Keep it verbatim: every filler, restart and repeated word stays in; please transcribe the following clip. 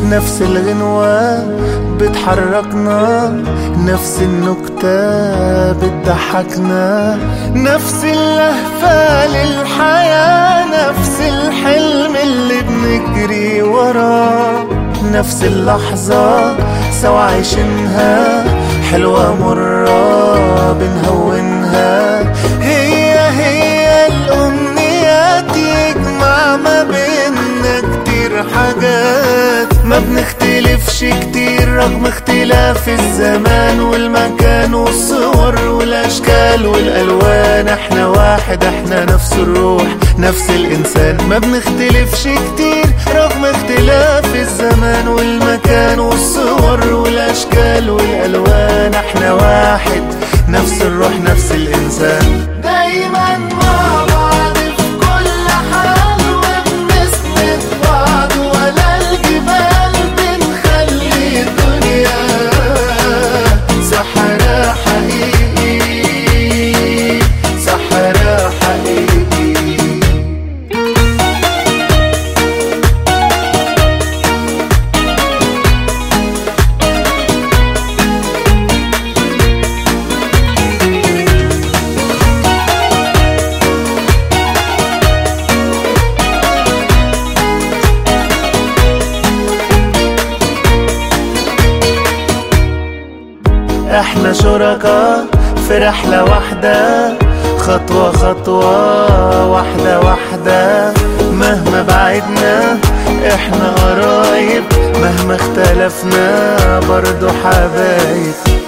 نفس الغنوة بتحركنا، نفس النكتة بتضحكنا، نفس اللهفة للحياة، نفس الحلم اللي بنجري وراه، نفس اللحظة سوا عايشينها، حلوة مرة بنهونها. هي هي الأمنيات يجمع ما بيننا كتير حاجات، ما بنختلفش كتير رغم اختلاف الزمان والمكان والصور والأشكال والألوان. احنا واحد، احنا نفس الروح نفس الإنسان، ما بنختلفش كتير رغم اختلاف الزمان والمكان والصور والأشكال والألوان. احنا واحد، نفس الروح نفس الإنسان، دايما مع بعض في كل حال وبنسند بعض، ولا الجبال بنخلي الدنيا صحراء حقيقي، صحراء حقيقي. احنا شركاء في رحلة واحدة، خطوة خطوة واحدة واحدة، مهما بعدنا احنا قرايب، مهما اختلفنا برضو حبايب.